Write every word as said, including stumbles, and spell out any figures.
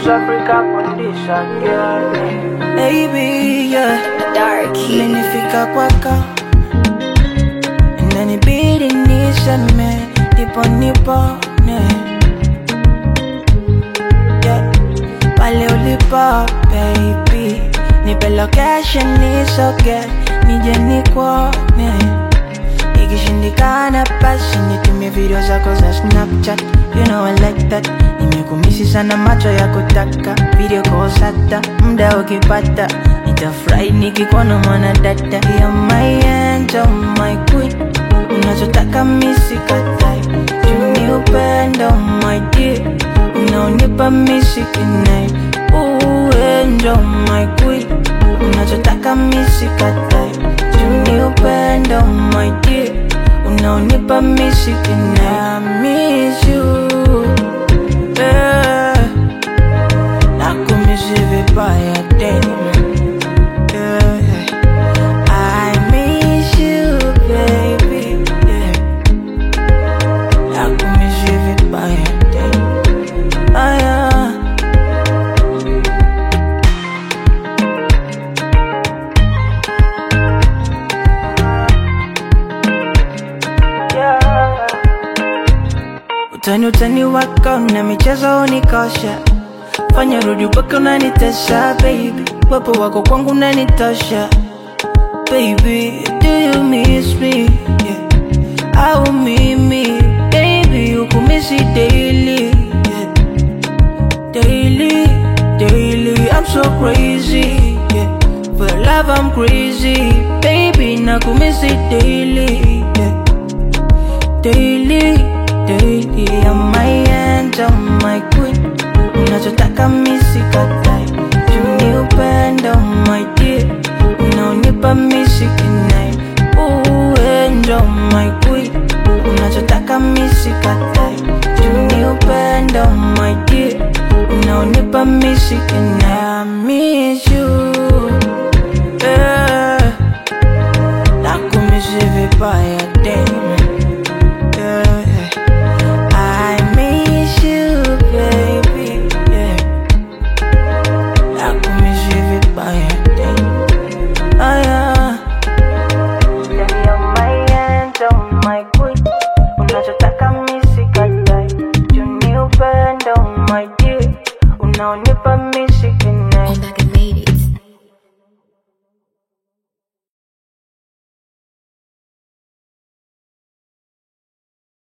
Africa condition, yeah. Baby, yeah. Darky. Umenifika kwako, inanibidi niseme ndipo nipone, yeah. Pale ulipo baby, nipe location nisoge nije nikuone. Ikishindikana basi nitumie video zako za Snapchat, you know I like that. Nimekumisi sana macho ya kutaka video calls hata muda ukipata. Nitafurahi nikikuona mwana dada. You're my angel, my queen, unachotaka mimi sikatai. Juni upendo my dear, unaonipa mimi sikinai. Ooh angel, my queen, unachotaka mimi sikatai. Juni upendo my dear, unaonipa mimi sikinai. I miss you, yeah. Nakumisi vibaya tena, yeah. I miss you baby, yeah. Nakumisi vibaya tena, ah, yeah. Utani utani wako na michezo unikosha, fanya rudi upaka unanitesha baby. Wapo wako kwangu unanitosha baby. Do you miss me, yeah. Au mimi baby ukumisi daily, yeah. Daily, daily I'm so crazy, yeah. For love I'm crazy baby, nakumisi daily, yeah. Daily, daily, I'm my angel, my queen, unachotaka mimi sikatai. Juni upendo my dear, unaonipa mimi sikinai. Ooh angel, my queen, unachotaka mimi sikatai. Juni upendo my dear, unaonipa mimi sikinai. I miss you.